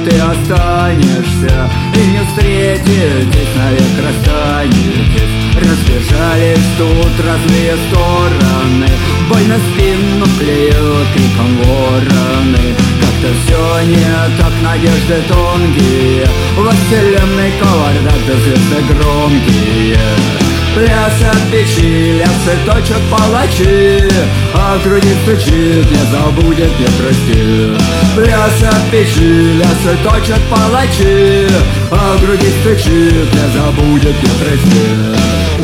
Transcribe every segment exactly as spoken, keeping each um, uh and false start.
ты останешься, и не встретитесь, навек расстанетесь. Разбежались тут разные стороны, боль на спину клюют криком вороны. Как-то все не так, надежды тонкие, во вселенной кавардак да звезды громкие. Пляс от печи, лясы точат палачи, а в груди стучит, не забудет, не простит. Пляс от печи, лясы точат палачи, а в груди стучит, не забудет, не простит.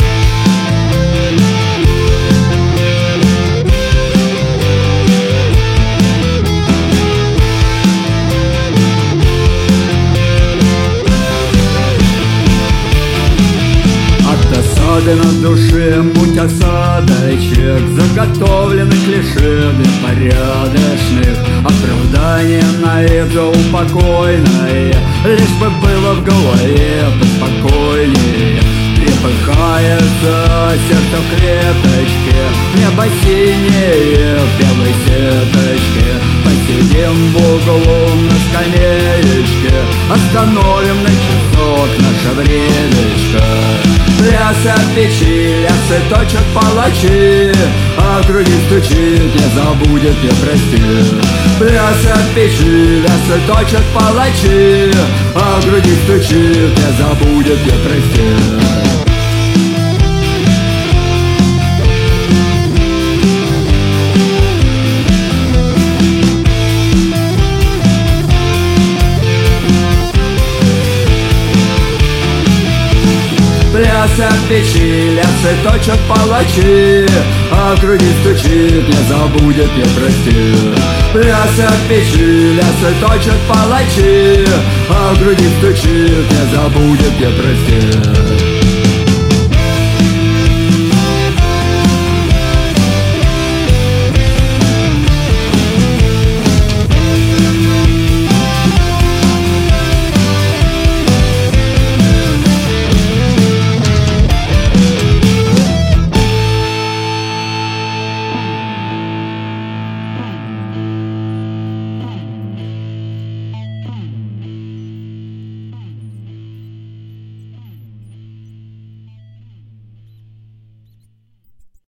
Досады на душе, путь осадочек, заготовленных клише беспорядочных. Оправдание на это упокойное, лишь бы было в голове поспокойнее. Трепыхается сердце в клеточке, небо синее в белой сеточке. Посидим в углу на скамеечке, остановим на часок наше времечко. Пляс от печи, лясы точат палачи, а в груди стучит, не забудет, не простит. Пляс от печи, лясы точат палачи, а в груди стучит, не забудет, не простит. Пляс от печи, лясы точат палачи, а в груди стучит, не забудет, не простит. Пляс от печи, лясы точат палачи, а в груди стучит, не забудет, не простит.